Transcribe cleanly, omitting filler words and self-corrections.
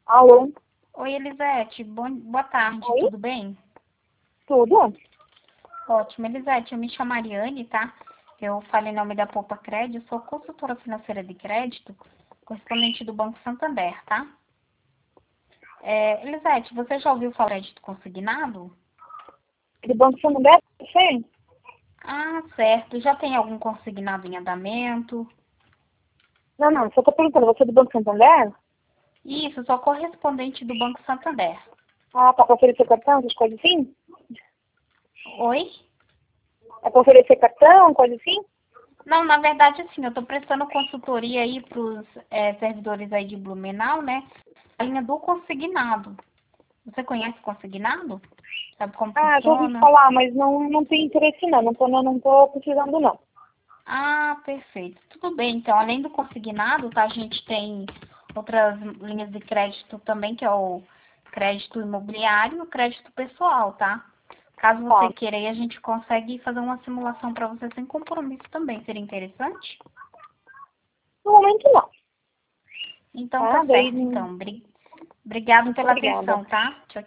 Alô? Oi, Elisete. Boa tarde, Oi? tudo bem? Tudo? Ótimo, Elisete. Eu me chamo Mariane, tá? Eu falei em nome da Poupa Crédito, sou consultora financeira de crédito, correspondente do Banco Santander, tá? Elisete, você já ouviu falar de crédito consignado? Do Banco Santander? Sim. Ah, certo. Já tem algum consignado em andamento? Não, só tô perguntando, você é do Banco Santander? Isso, sou correspondente do Banco Santander. Ah, tá pra oferecer cartão, essas coisas assim? Oi? É pra oferecer cartão, coisa assim? Não, na verdade, assim, eu estou prestando consultoria aí para os servidores aí de Blumenau, né? A linha do consignado. Você conhece consignado? Sabe como Ah, já ouvi funciona? falar, mas não tem interesse não, não tô precisando não. Ah, perfeito. Tudo bem, então, além do consignado, tá? A gente tem outras linhas de crédito também, que é o crédito imobiliário e o crédito pessoal, tá? Caso você Tá. queira, aí a gente consegue fazer uma simulação para você sem compromisso também. Seria interessante? No momento não, Então, tá? tá Daí, certo, então. Obrigado muito pela obrigada. atenção, tá? Tchau,